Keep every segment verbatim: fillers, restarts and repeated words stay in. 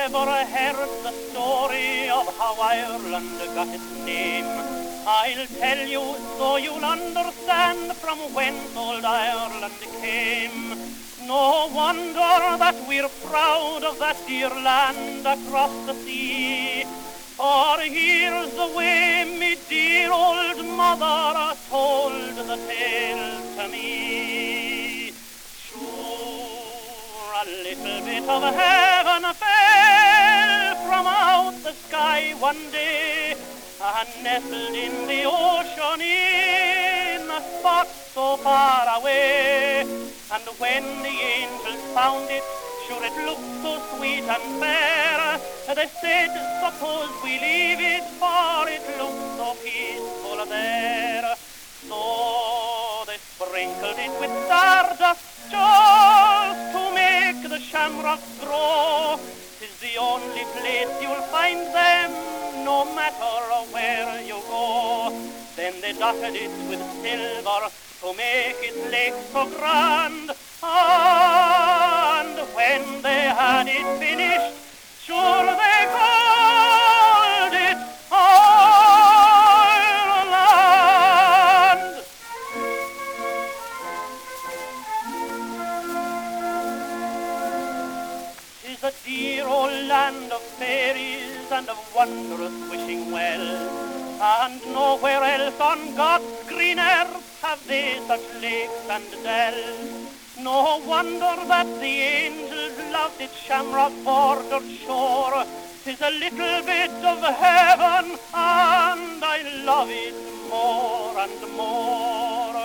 ever heard the story of how Ireland got its name, I'll tell you so you'll understand from whence old Ireland came. No wonder that we're proud of that dear land across the sea, for here's the way me dear old mother told the tale to me. Sure, a little bit of heaven fell from out the sky one day, and nestled in the ocean in a spot so far away. And when the angels found it, sure it looked so sweet and fair, they said, suppose we leave it, for it looks so peaceful there. So they sprinkled it with stardust just to make the shamrocks grow. 'Tis the only place you'll find them, no matter where you go. Then they dotted it with silver to make its lake so grand, and when they had it finished, sure they called it Ireland. Tis a dear old land of fairies and of wondrous wishing well, and nowhere else on God's green earth have they such lakes and dells. No wonder that the angels loved its shamrock-bordered shore. 'Tis a little bit of heaven, and I love it more and more.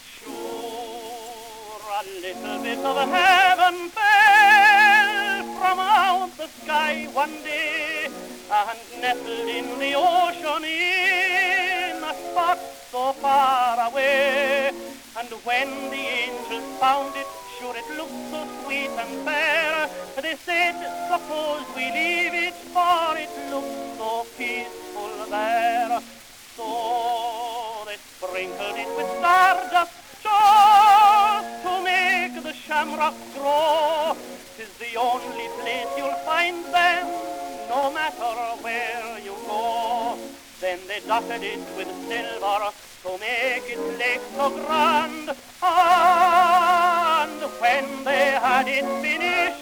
Sure, a little bit of heaven fell from out the sky one day, and nestled in the ocean in a spot so far away. And when the angels found it, sure it looked so sweet and fair, they said, suppose we leave it, for it looks so peaceful there. So they sprinkled it with stardust just to make the shamrock grow. 'Tis the only place you'll find them, no matter where you go. Then they dotted it with silver to make its lake so grand, and when they had it finished,